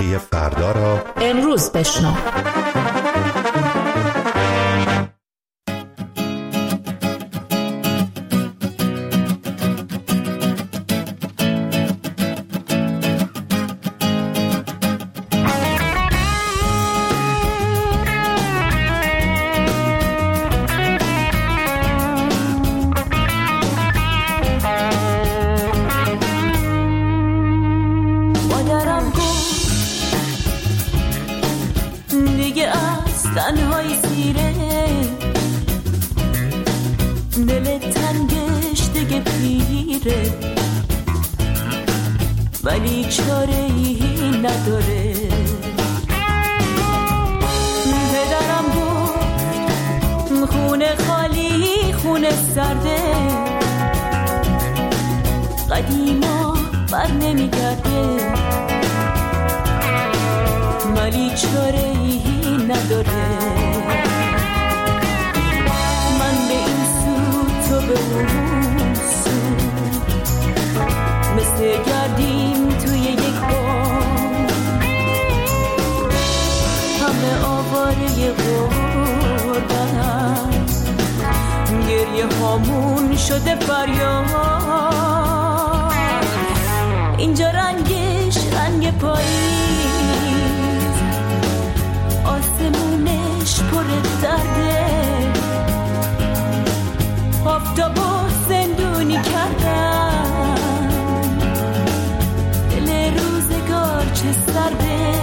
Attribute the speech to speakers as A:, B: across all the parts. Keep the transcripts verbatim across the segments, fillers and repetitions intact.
A: موسیقی فردا را
B: امروز بشنو.
C: تنهای سیره دل تنگش دیگه پیره ولی چاره ای نداره. پدرم بود خونه خالی خونه سرده قدیما بر نمیگرده ولی چاره ای نداره. من به این سو تو به اون سو مثل گردیم توی یک بام همه آواره غربت گریه هامون شده فریاد. اینجا رنگش رنگ پاییز آسمونش پر درده آفتابو زندونی کردن دل روزگار چه سرده.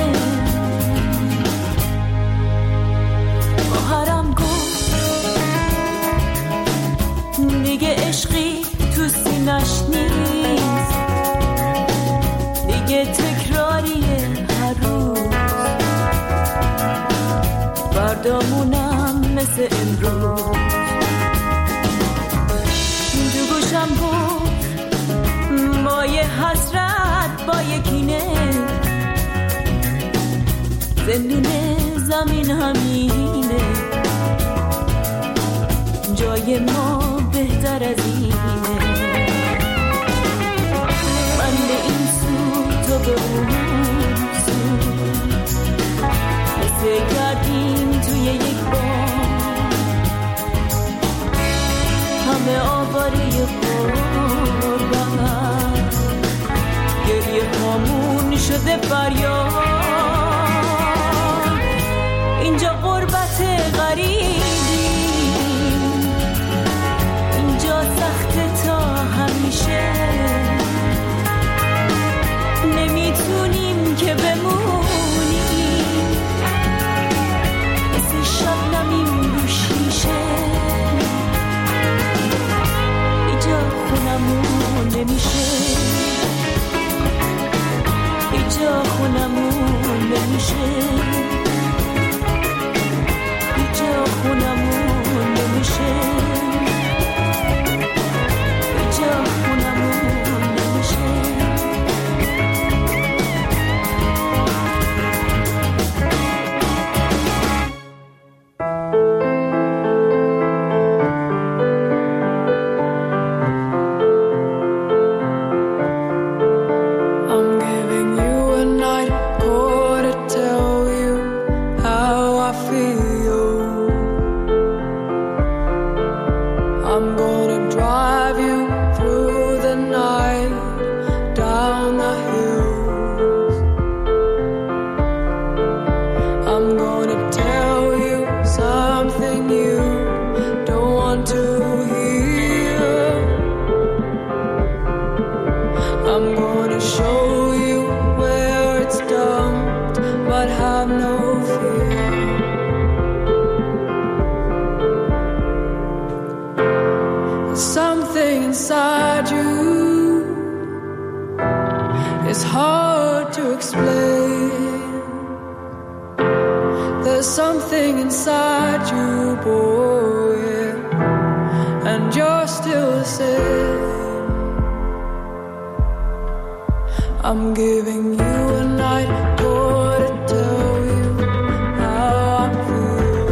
C: خواهرم گفت دیگه عشقی تو سینش نیست دیگه تکراریه هر روز فردامونم مثل امروز. تو گوشم بود با یه حسرت با یه کینه زندون زمین همینه جای ما بهتر از اینه. من به این سو تو به اون سو مثل گردیم توی یک بام همه آواره غربت گریه هامون شده فریاد. اینجا غربت غریبی اینجا سخت تا همیشه نمیتونیم که بمونیم مثل شبنمیم رو شیشه. اینجا خونمون نمیشه اینجا خونمون نمیشه اینجا خونمون نمیشه اینجا خونمون نمیشه. I'm giving you a night more to tell you how I feel.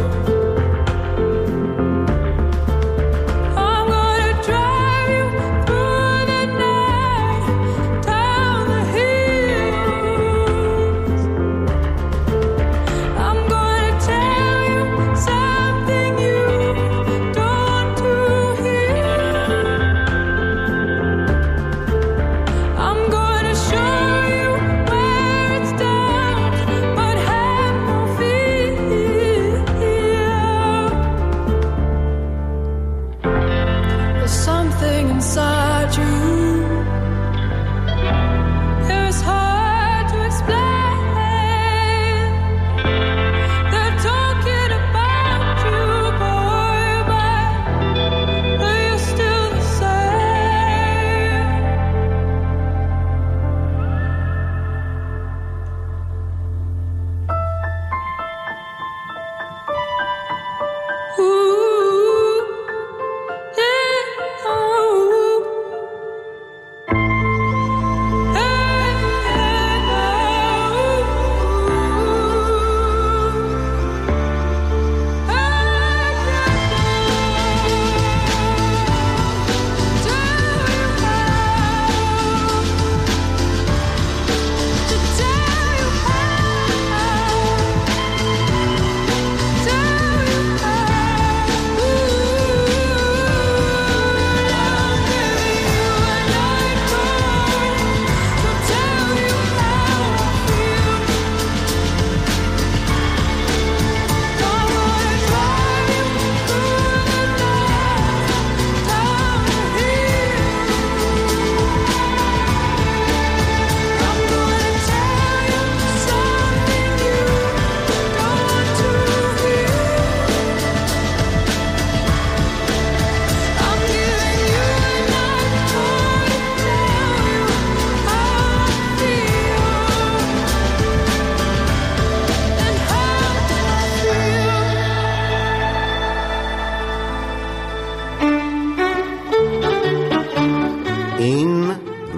C: I'm gonna drive you through the night, down the hill.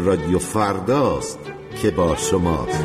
A: رادیو فرداست که با شماست.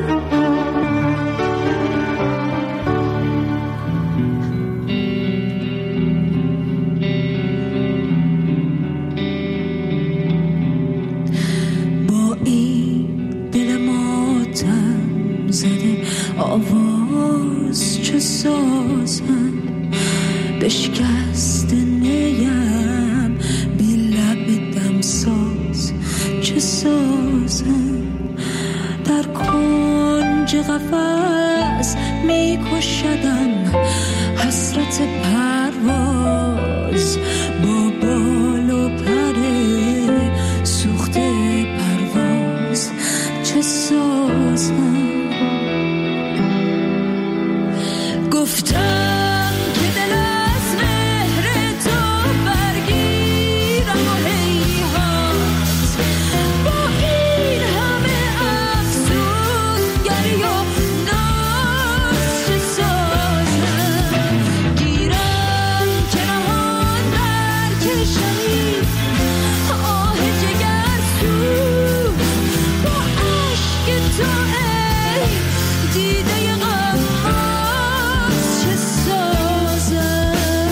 C: با این دل ماتم زده آواز چه سازم، بشکست نیم بی لب دمساز چه سازم، در کنج قفس می کشدم حسرت پرواز، با بال و پر سوخته پرواز چه سازم. گفتم که دل از مهر تو برگیرم و هیهات، با این همه افسونگری و ناز چه سازم. گیرم که نهان برکشمی آه جگرسوز، با عشق تو ای دیده غماز چه سازم.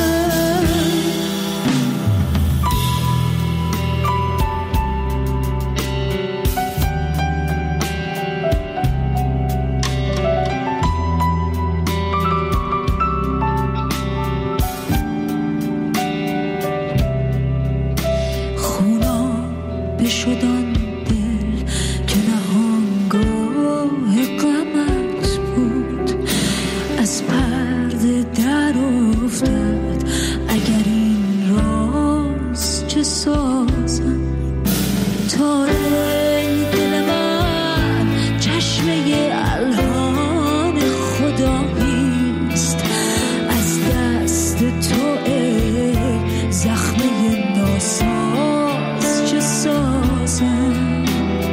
C: خونابه شد آن دل که نهانگاه غمت بود، از پرده در افتاد اگر این راز چه سازم. تا ای دل من چشمه الهان خداییست، از دست تو ای زخمه ناساز چه سازم.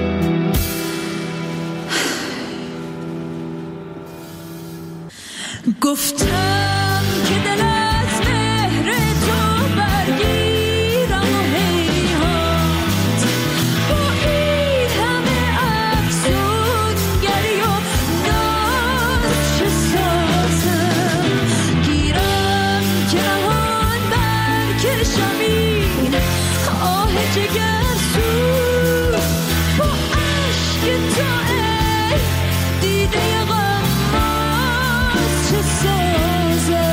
C: گفتم که دل از مهر تو برگیرم و هیهات، با این همه افسونگری و ناز چه سازم. گیرم که نهان برکشم این آه جگرسوز، با عشق تو ای دیده غماز چه سازم.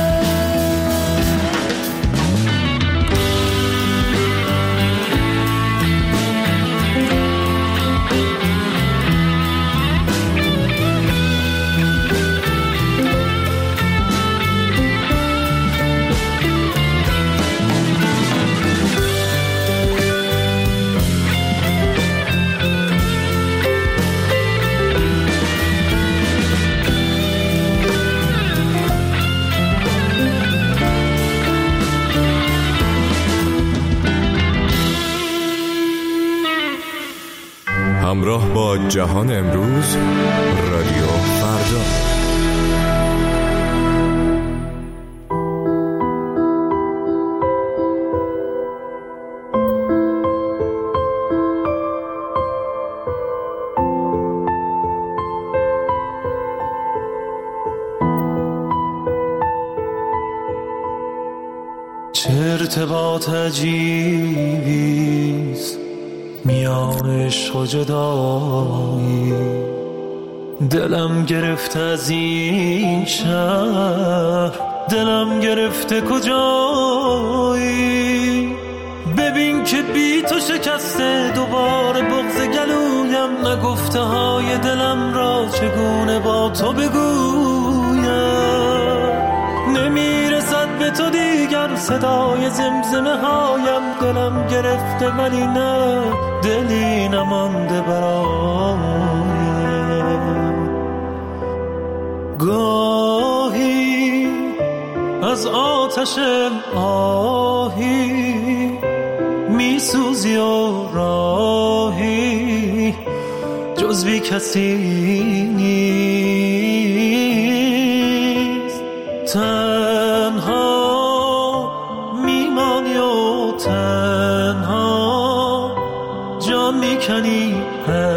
B: همراه با جهان امروز، رادیو فردا.
D: چه ارتباط عجیبیست میان عشق و جدایی، دلم گرفته از این شهر، دلم گرفته کجایی. ببین که بی تو شکسته دوباره بغض گلویم، نگفته های دلم را چگونه با تو بگویم. نمیرسد به تو دیگر صدای زمزمه هایم، دلم گرفته ولی نه دلی نمانده برایم. گاهی از آتش آهی میسوزی و راهی جز بی کسی نیست. تنها میمانی و تنها جان میکنی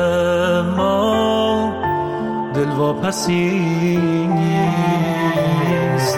D: دلواپسی نیست.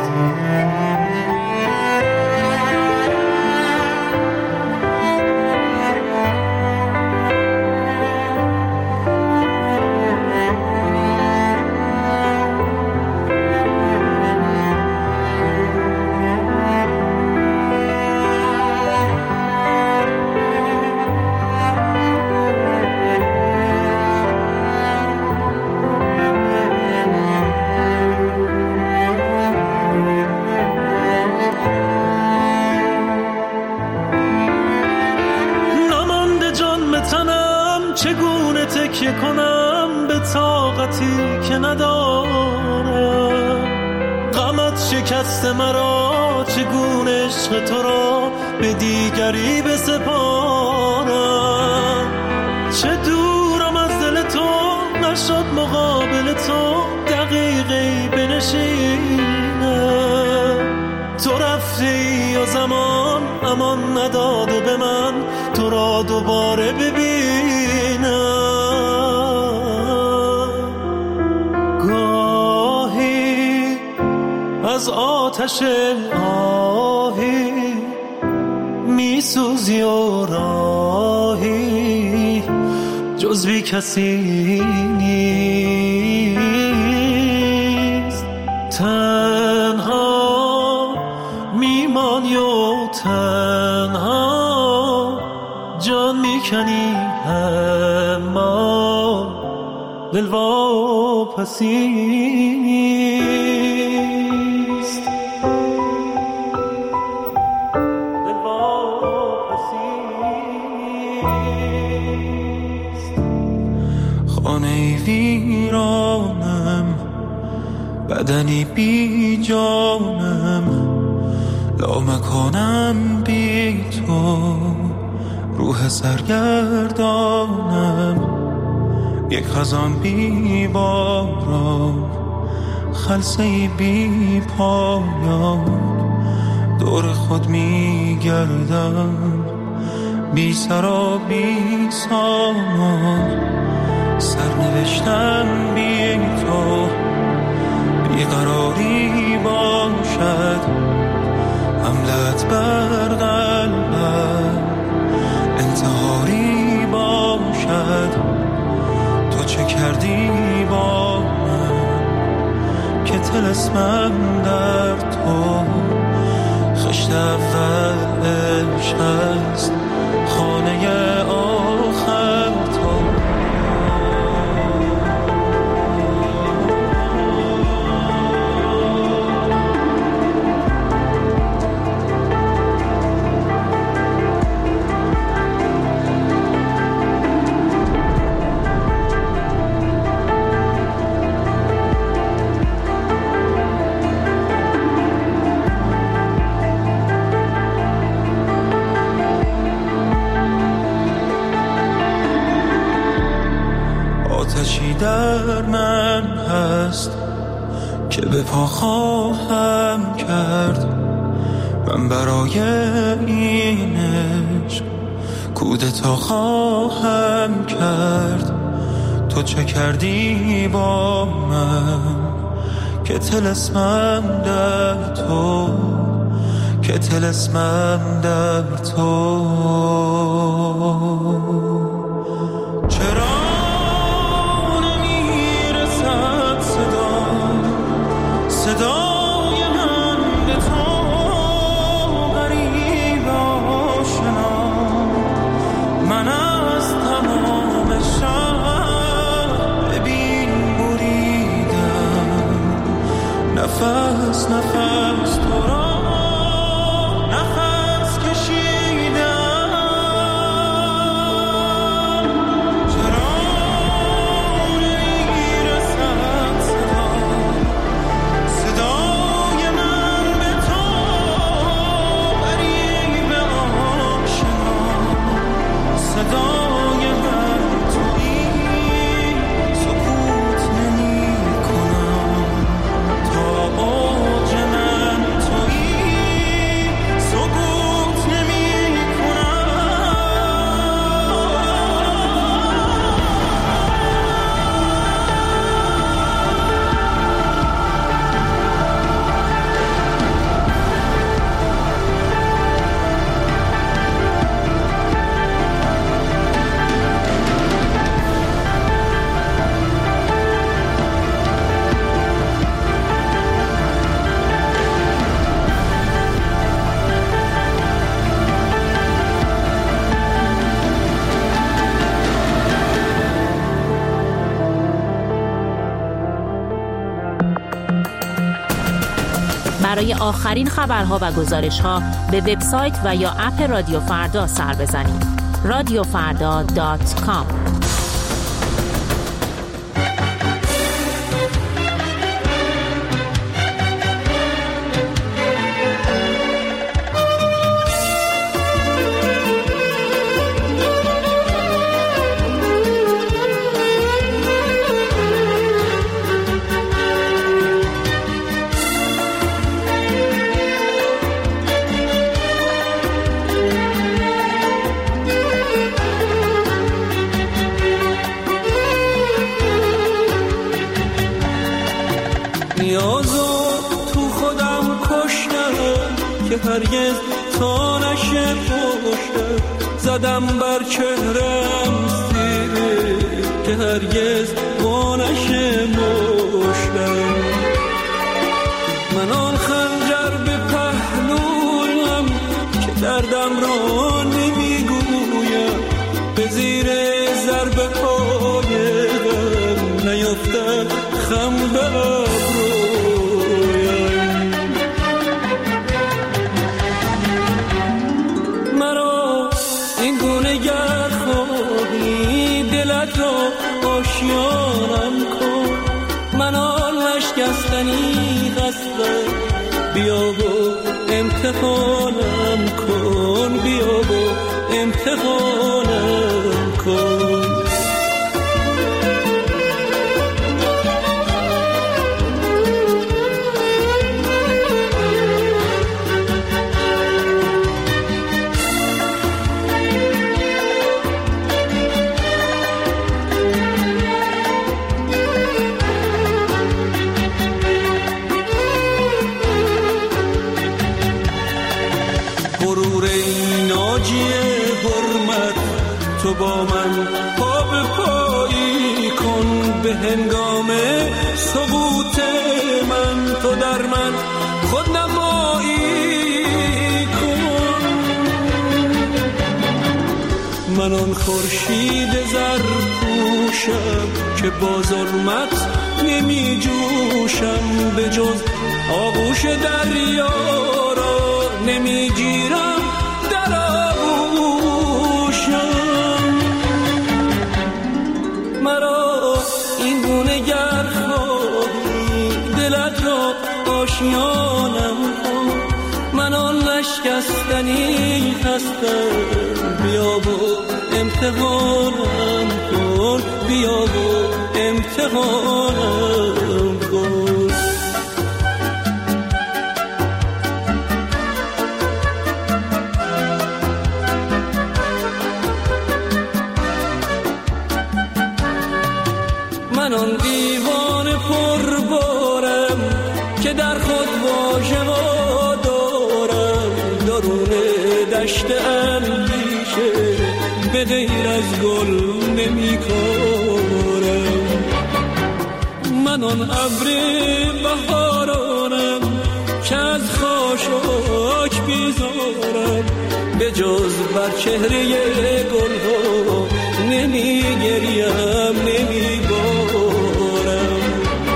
C: چگونه تکیه کنم به طاقتی که ندارم، غمت شکست مرا، چگونه عشق تو را به دیگری بسپارم. چه دورم از دل تو، نشد مقابل تو دقیقی بنشینم. تو رفتی و زمان امان نداده به من تو را دوباره ببینم. گاهی از آتش آهی می سوزی و راهی جز بی کسی نیست. تنها میمانی و تنها جان میکنی، اما دلواپسی نیست. دلواپسی نیست.
D: خانه ویرانم، بدنی بی جانم، لامکانم بی تو، روح سرگردانم، یک خزان بی باران، خلسه‌ای بی پایان، دور خود می گردم، بی سرا بی سامان، سرنوشتم بی تو، بیقراری باشد، حملت بر قلبم انتحاری باشد. تو چه کردی با من که طلسمم در تو، خشت اول عشق است، خانه آخر تو. آتشی در من هست که به پا خواهم کرد، من برای این عشق کودتا خواهم کرد. تو چه کردی با من که طلسمم در تو، که طلسمم در تو. چرا صدای من به تو غریب آشنا، من از تمام شب ببین بریدم، نفس نفس تو را نفس کشیدم. چرا نمیرسد صدا، صدای من به تو غریب آشنا، صدای من تویی، سکوت نمی کنم تا اوج من تو.
E: برای آخرین خبرها و گزارش‌ها به وبسایت و یا اپ رادیو فردا سر بزنید. رادیو فردا دات کام.
C: نیازو تو خودم کشتم که هرگز تا نشه پشتم، زدم بر چهرم سیره که هرگز با نشه مشتم. من آن خنجر به پهلویم که دردم را نمیگویم، به زیر ضربه های غم نیفتد خم به ابرویم. مرا این گونه گر خواهی دلت را آشیانم کن، من آن نشکستنی هستم، بیا و امتحانم کن، بیا و امتحانم کن. تو با من پا به پایی کن، به هنگام سقوط من تو در من خود نمایی کن. من آن خورشید زرپوشم که با ظلمت نمی جوشم، به جز آغوش دریا را نمی گیرم در آغوشم. مرا این گونه گر خواهی دلت را آشیانم کن، من آن نشکستنی هستم، بیا و امتحانم کن، بیا و امتحانم کن. من آن دیوان پربارم که در خود واژه ها دارم، درون دشت اندیشه به غیر از گل نمی کارم. من آن ابر بهارانم که از خاشاک بیزارم، به جز بر چهره گل ها نمی گریم نمی بارم.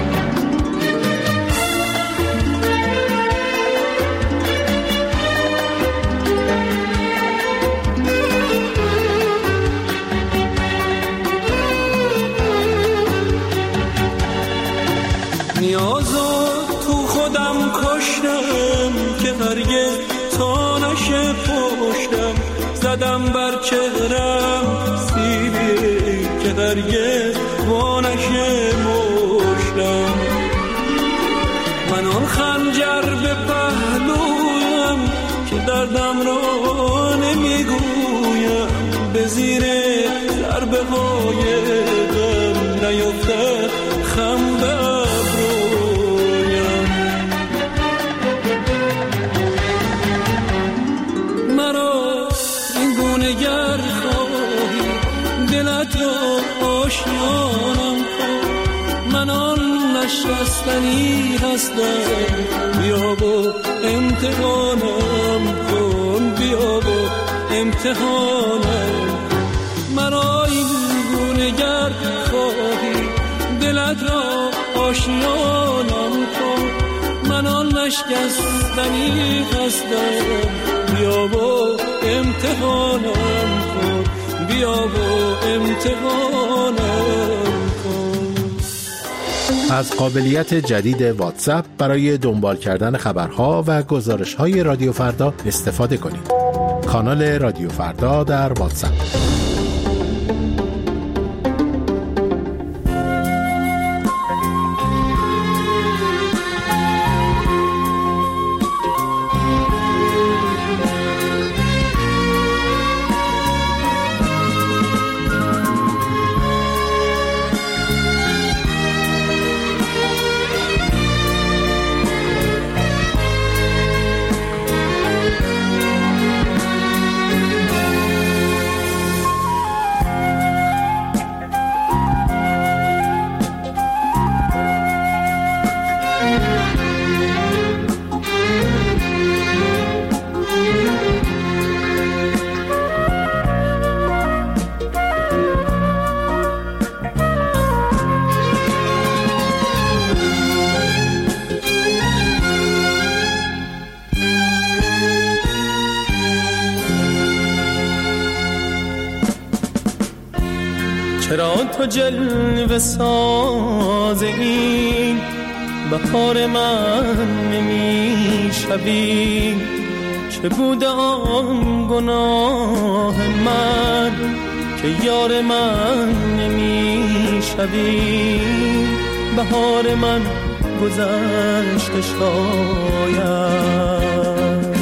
C: نیازو تو خودم کشتم که هرگز تا نشه پشتم، زدم بر چهرم سیلی که هرگز با نشه مشتم. من آن خنجر به پهلویم که دردم را نمیگویم، به زیر ضربه های غم نیفتد خم به ابرویم. مرا این گونه گر خواهی دلت را آشیانم کن، من آن نشکستنی هستم، بیا و امتحانم کن، بیا و امتحانم. مرا این گونه گر خواهی دلت را آشیانم کن، من آن نشکستنی هستم، بیا و امتحانم کن، بیا و امتحانم کن.
F: از قابلیت جدید واتساپ برای دنبال کردن خبرها و گزارش‌های رادیو فردا استفاده کنید. کانال رادیو فردا در واتساپ.
D: چرا تو جلوه ساز این بهار من نمی شوی؟ چه بود آن گناه من که یار من نمی شوی؟ بهار من گذشته شاید،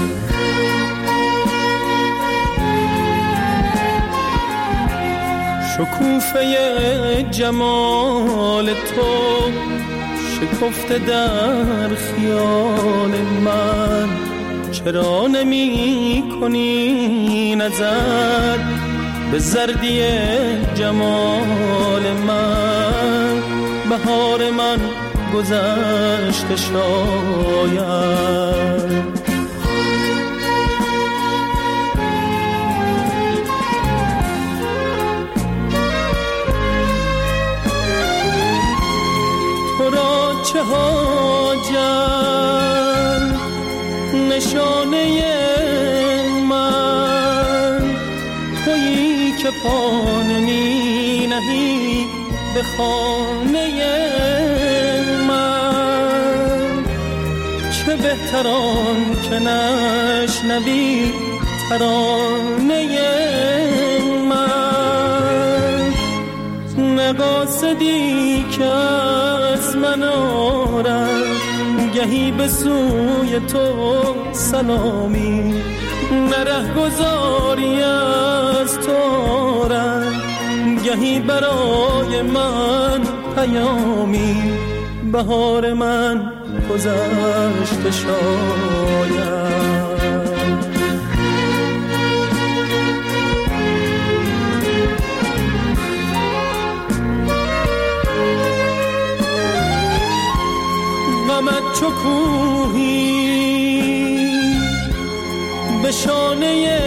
D: شکوفه جمال تو شکفته در خیال من. چرا نمی کنی نظر به زردی جمال من؟ بهار من گذشته شاید. چه حاجت نشانه من تویی که پا نمی نهی به خانه من. چه بهتران که نشنوی ترانه من. نقاصدی که از من آرد گهی به سوی تو سلامی، نره گذاری از تو آرد گهی برای من پیامی. بهار من گذشته شاید. غمت چو کوهی به شانه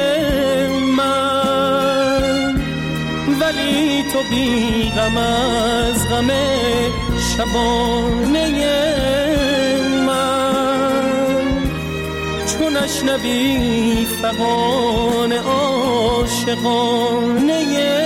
D: من، ولی تو بی غم از غم شبانه من. چون نشنوی فغان عاشقانه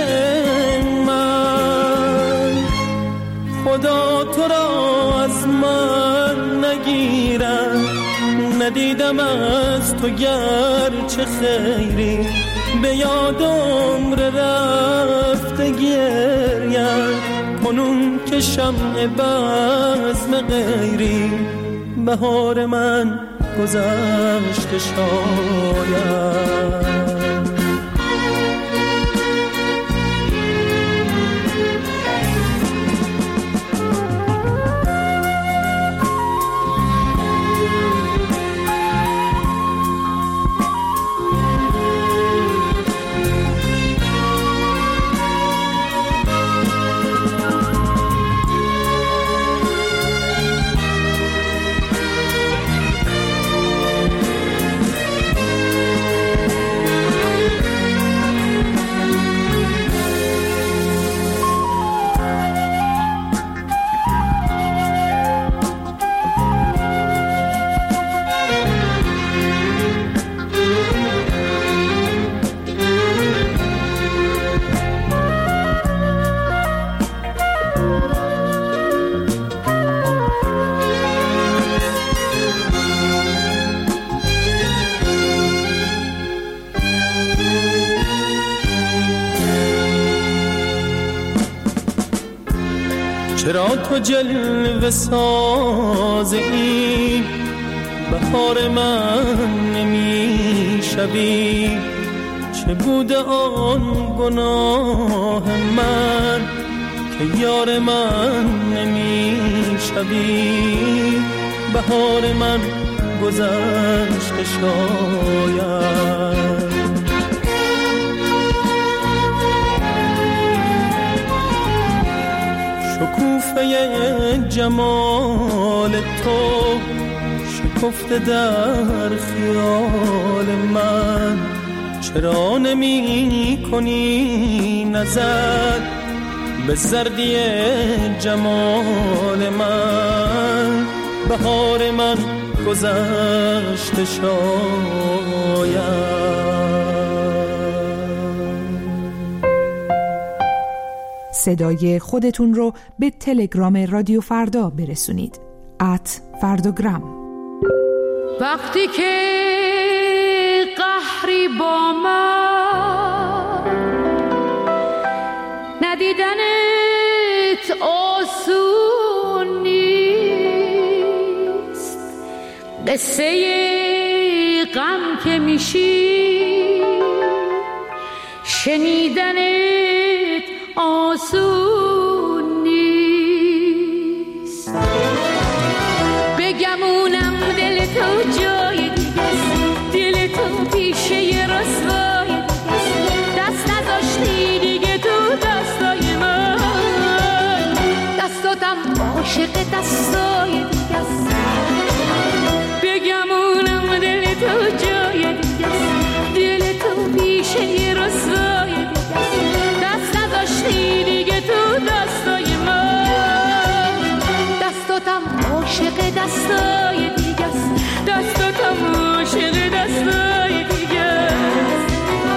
D: من، خدا تو را از من نگیرم. ندیدم از تو گرچه خیری، به یاد عمر رفته گریم کنون که شمع بزم غیری. بهار من گذشته شاید.
C: چرا تو جلوه ساز این بهار من نمی شوی؟ چه بوده آن گناه من که یار من نمی شوی؟ بهار من گذشته شاید. شکوفه جمال تو شکفته در خیال من، چرا نمی کنی نظر به زردی جمال من؟ بهار من گذشته شاید.
G: صدای خودتون رو به تلگرام رادیو فردا برسونید. ات فرداگرام.
H: وقتی که قهری با من، ندیدنت آسون نیست، قصه غم که میشی شنیدنت آسون نیست. بگمونم دل تو جای دیگست، دل تو پیشه رسوای دیگست، دست نذاشتی دیگه تو دستای من، دستاتم عاشق دستای دیگست. بگمونم دل تو جای دیگست، دل تو پیشه رسوای دیگست، دیگه تو دستای من، دستاتم عاشق دستای دیگه است، دستاتم عاشق دستای دیگه است.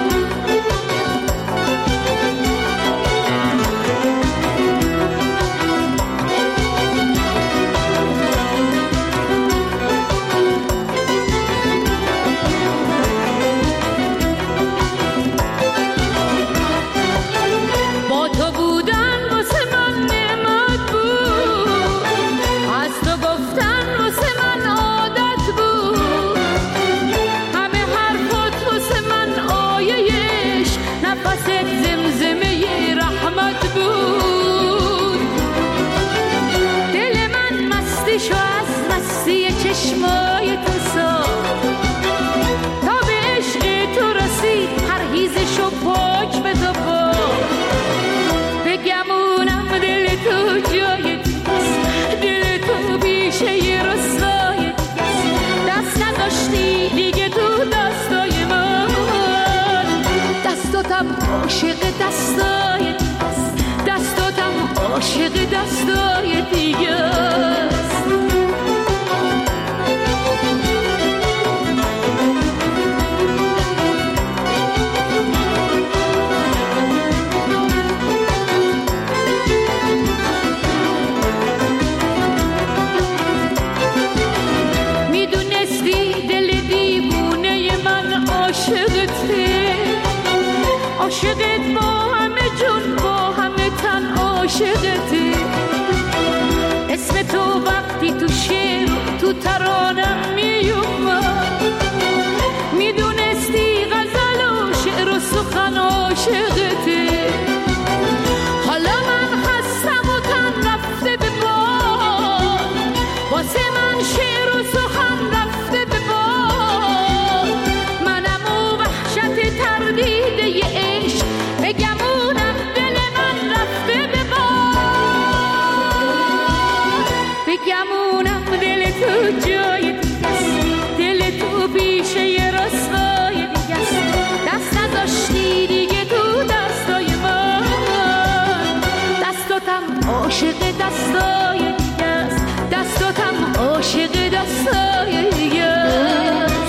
H: عاشق دستای دیگه، دستاتم عاشق دستای دیگه است. میدونستی دل دیوونه من عاشقته، عاشقت با همه جون با همه تن عاشقته. اسم تو وقتی تو شعر تو ترانم میومد، میدونستی غزل و شعر و سخن عاشقته. حالا من خستم و تن رفته به باد، واسه من شعر و سخن رفته به باد. منم و وحشت تردیده عشق، بگمونم دل من رفته به باد. بگمونم دل تو جای دیگست، دل تو پیشه رسوای دیگست، دست نذاشتی دیگه تو دستای من، دستاتم عاشق دستای دیگست، دستاتم عاشق دستای دیگست.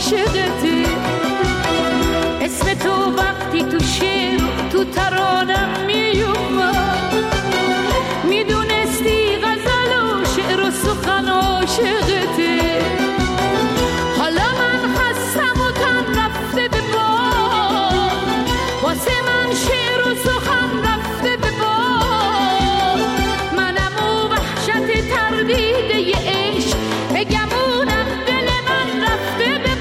H: عاشقته. اسم تو وقتی تو شعر تو ترانم میومد، میدونستی غزل و شعر و سخن عاشقته. حالا من خستم و تن رفته به باد، واسه من شعر و سخن رفته به باد. منم و وحشت تردیده ی عشق بگمونم دل من رفته به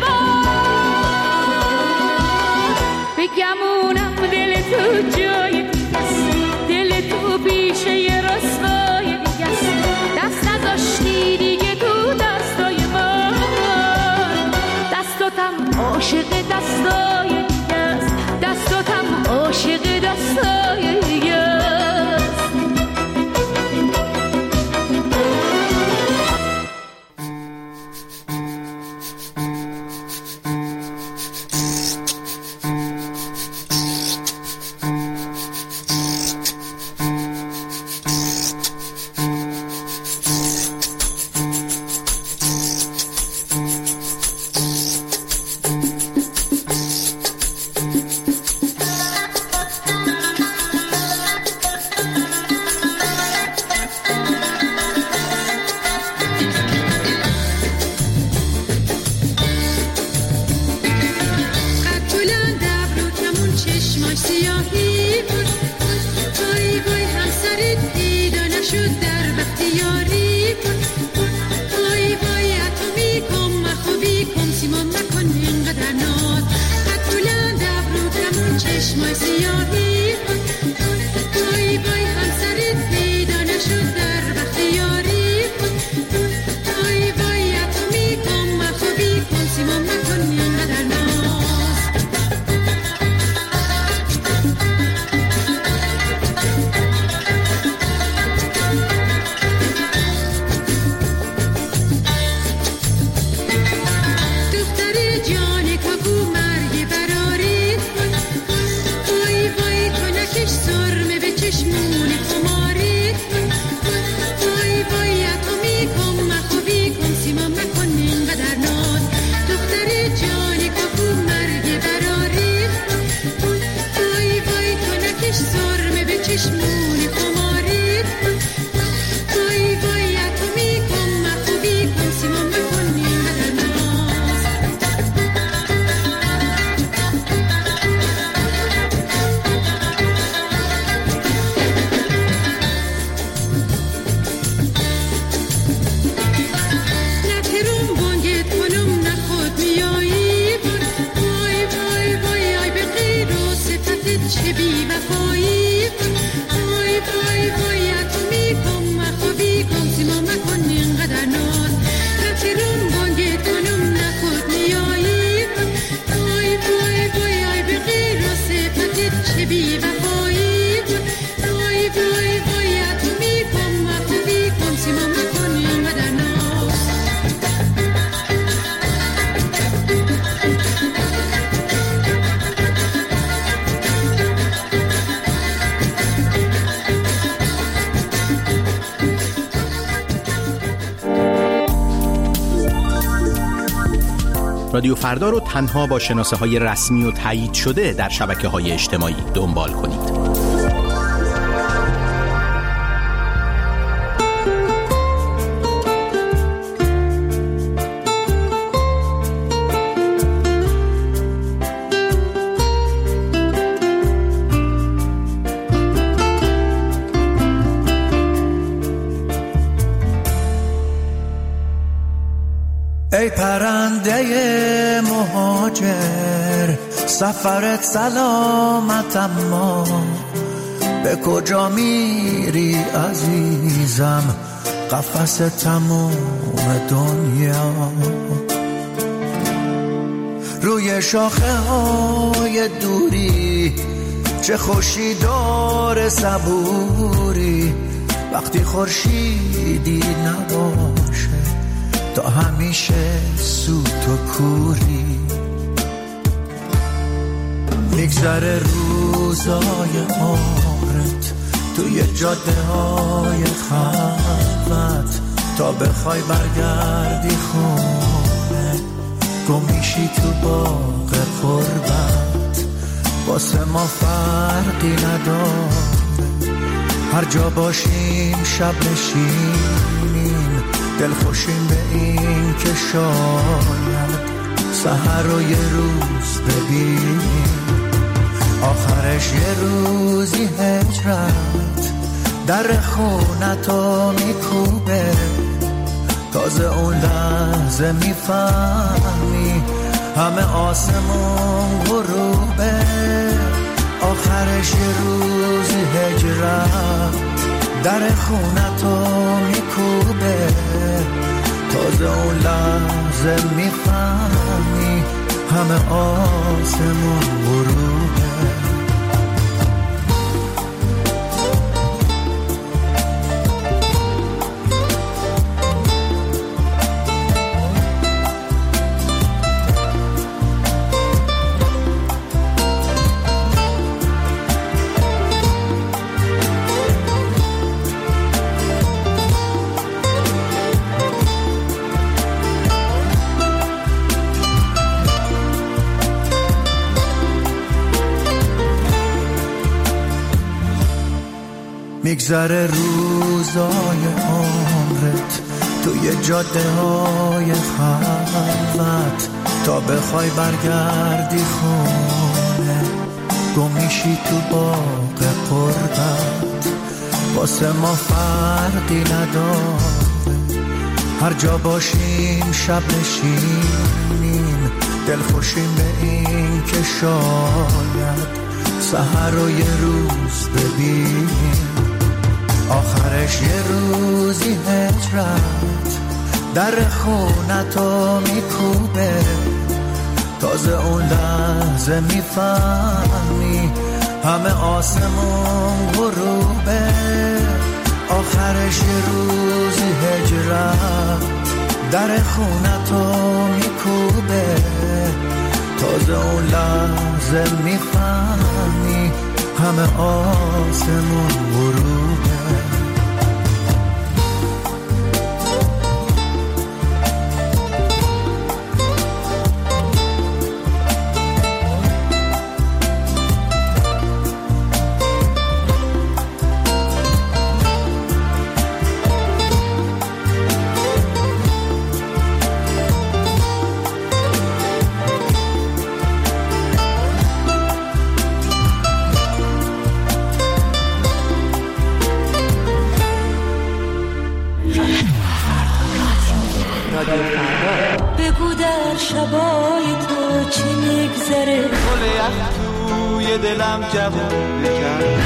H: باد. بگمونم دل تو جای دیگست، دل تو پیشه ی رسوای دیگست. دست نذاشتی دیگه تو دستای من، دستاتم عاشق دستای دیگست، دستاتم عاشق دستای دیگست.
I: رادیو فردا رو تنها با شناسه های رسمی و تایید شده در شبکه های اجتماعی دنبال کنید.
J: ای پرنده مهاجر سفرت سلامت، اما به کجا میری عزیزم؟ قفس تموم دنیا روی شاخه های دوری، چه خوشی داره صبوری وقتی خورشیدی نباشه، تا همیشه سوت و کوری. میگذره روزای عمرت توی جاده های خلوت، تا بخوای برگردی خونه گم میشی تو باغ قربت، واسه ما فرقی نداره. هر جا باشیم شب نشینیم، دل خوشیم به این که شاید سحر رو یه روز ببینیم. آخرش یه روزی هجرت در خونتو میکوبه، تازه اون لحظه میفهمی همه آسمون غروبه. آخرش یه روزی هجرت در خونتو میکوبه، تازه اون لحظه میفهمی همه آسمون غروبه. میگذره روزای عمرت توی جاده های خلوت، تا بخوای برگردی خونه گم میشی تو باغ قربت. واسه ما فرقی نداره، هر جا باشیم شب نشینیم، دل خوشیم به این که شاید سحر رو یه روز ببینیم. آخرش یه روزی هجرت در خونتو میکوبه، تازه اون لحظه میفهمی همه آسمون غروبه. آخرش یه روزی هجرت در خونتو میکوبه، تازه اون لحظه میفهمی همه آسمون غروبه.
H: بگو در شبای تو چی میگذره،
K: گل یخ توی دلم جوون بکن.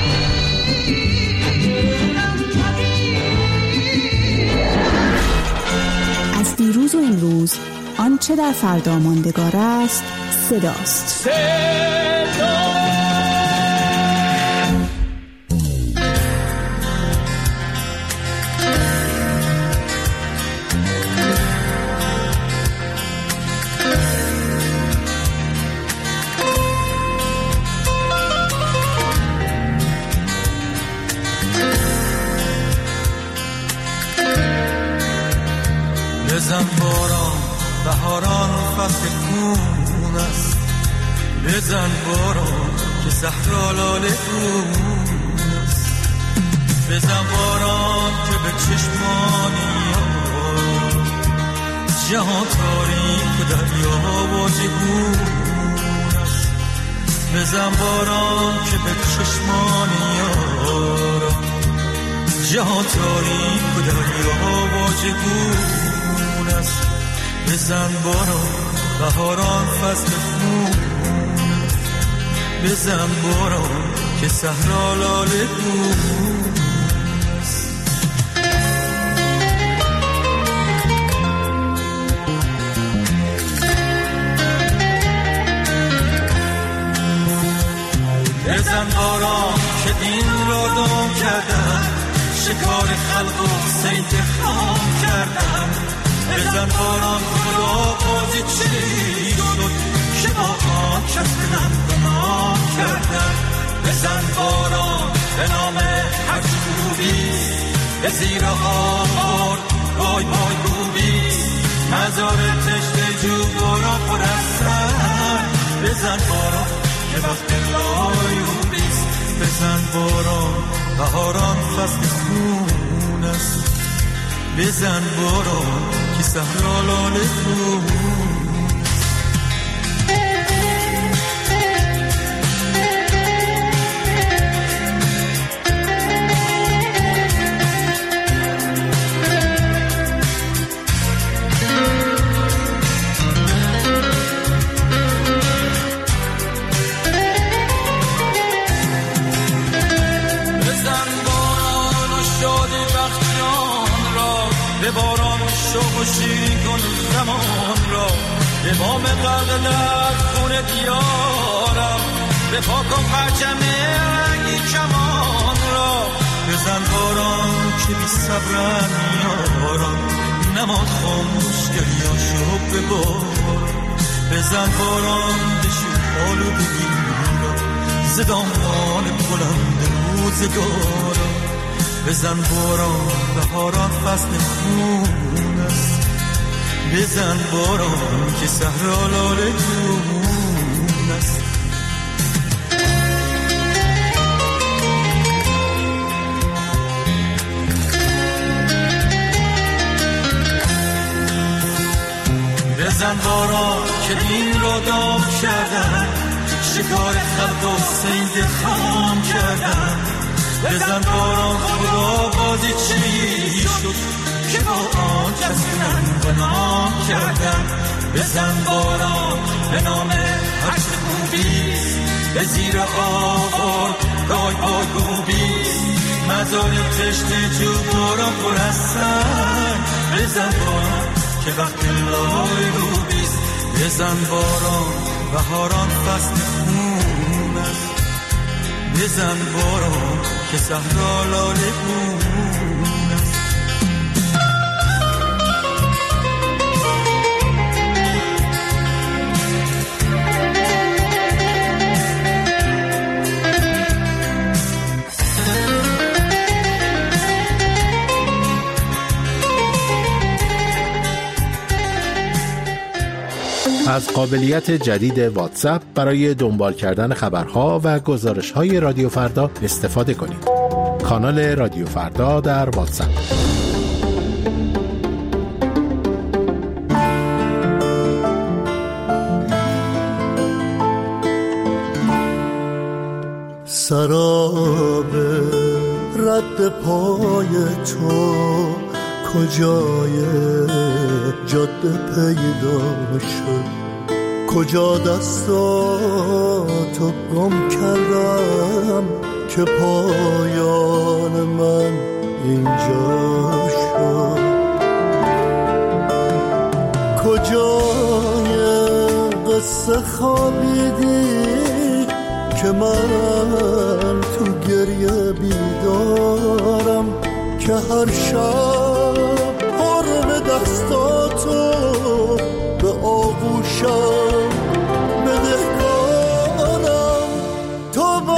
L: از دیروز و امروز آنچه در فردا ماندگار است صداست. صدا
D: بزن باران بهاران فصل خون است، بزن باران که صحرا لاله خون است، بزن باران که به چشمانی جهان تاریک و دریا و جهون است، بزن باران که به چشمانی جهان تاریک و دریا و جهون است، بزن باران بهاران فصل خون، بزن باران که صحرا لاله خون است. بزن باران که دین را دام کردن، شکار خلق و صید خام کردن، بزن باران خدا بازی چی شد که با آن کس نام کردن، بزن باران به نام هر خوبی به زیر آوار وای وای خوبی، مزار تشت جو باران پر از سر. بزن باران که وقت لایونیست، بزن باران بهاران فصل خون است. بزن باران که صحرا لاله خون. به باران شوق و شیرین کن زمان را، به بام غرق در خون دیارم، به پاک و پرچم رنگی کمان را. بزن باران که بی صبرم یارم، نماد خاموش گریاشو به باران. بزن باران بشو حالو بگیرم، زدامان بلند روزگارم. بزن باران بهاران فصل خون است. بزن باران که صحرا لاله جون است. بزن باران که این را دام کردن، شکار خلق و سید خام کردن. بزن باران خدا بازی چی شد که با آن جسدن به نام کردن. بزن باران به نام حشت خوبیست، به زیر آوار رای پای گوبیست. مزار تشت جو باران پر از سر. بزن باران که وقت لای روبیست. بزن باران بهاران فصل خون است. بزن باران که صحرا لاله خون است.
F: از قابلیت جدید واتساپ برای دنبال کردن خبرها و گزارش‌های رادیو فردا استفاده کنید. کانال رادیو فردا در واتساپ.
J: سراب رد پای تو کجای جاده پیدا شد، کجا دستاتو گم کردم که پایان من اینجا شد. کجای قصه خوابیدی که من تو گریه بیدارم، که هر شب حرم دستاتو به آغوشم بدهکارم. تو با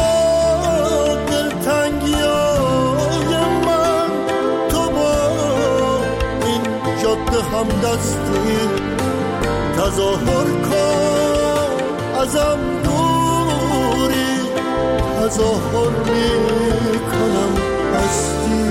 J: دلتنگیای من، تو با این جاده هم دستی تظاهر کن ازم دوری، تظاهر میکنم هستی.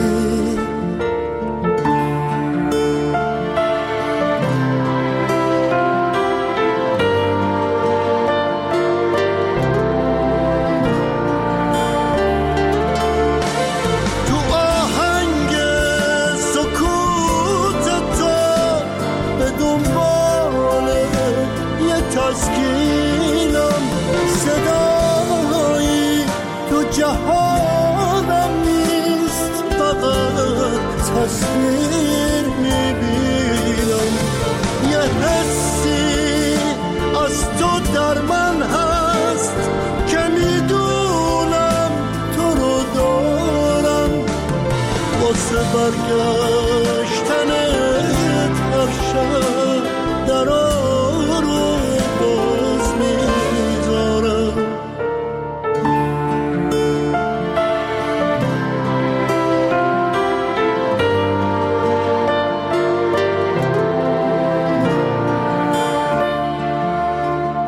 J: تصویر میبینم، یه حسی از تو در من هست که میدونم تو رو دارم. واسه برگشتنت هر شب درا رو باز میذارم.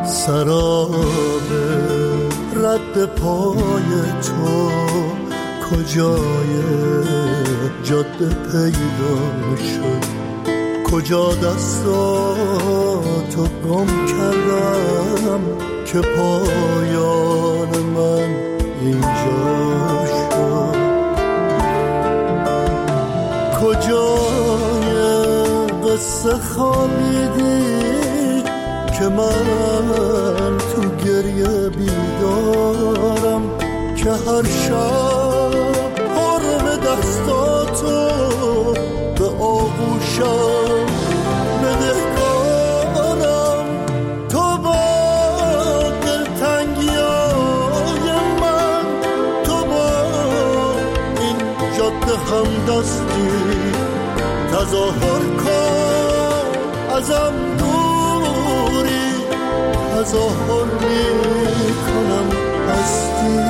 J: سراب رد پای تو کجای جاده پیدا شد، کجا دستاتو گم کردم که پایان من اینجا شد، کجای قصه خوابیدی که من تو گریه بیدارم، که هر شب حرم دستاتو به آغوشم بدهکارم، تو با دلتنگیای من، تو با این جاده همدستی تظاهر کن ازم دوری، تظاهر میکنم هستی.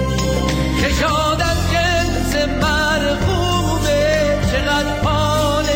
M: حال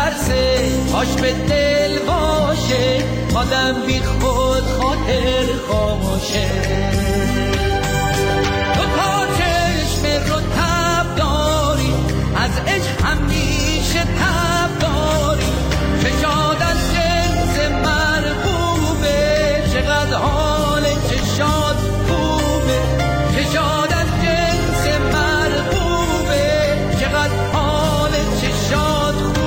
M: نترسه، کاش به دل باشه آدم بی خود خاطر خاموشه. تو تا چشم رو تب داری، از عشق همیشه تب داری، چشاد از جنس مرغوبه، چقدر حال چشاد خوبه، چشاد از جنس مرغوبه، چقدر حال چشاد خوبه.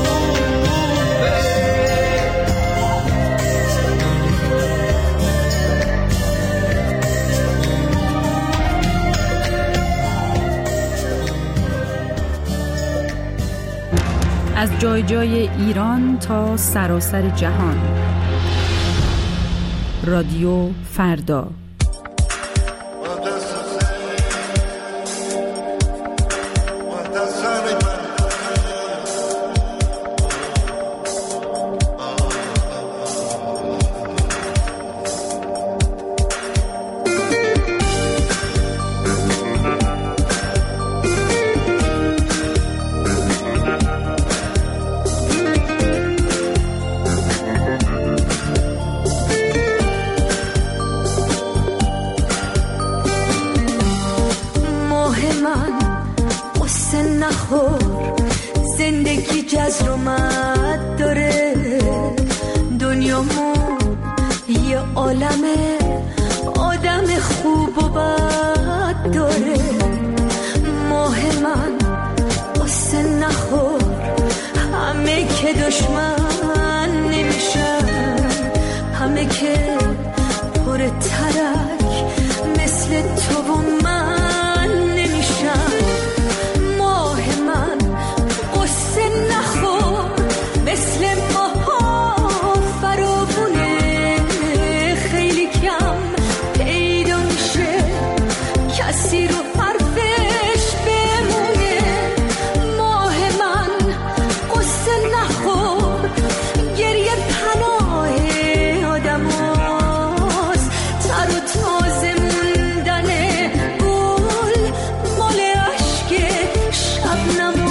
N: از جای جای ایران تا سراسر جهان، رادیو فردا.
O: زندگی جزر و مد داره، دنیامون یه عالمه آدم خوب و بد داره. ماه من قصه نخور، همه که دشمن نمیشن، همه که پر ترک مثل تو و من نمیشن. مثل ماها فراوونه، خیلی کم پیدا میشه کسی رو حرفش بمونه. ماه من قصه نخور، گریه پناه آدم هاست، تر و تازه موندن گل مال عشق شبنم.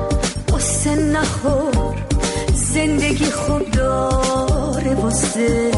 O: زندگی خوب داره واسه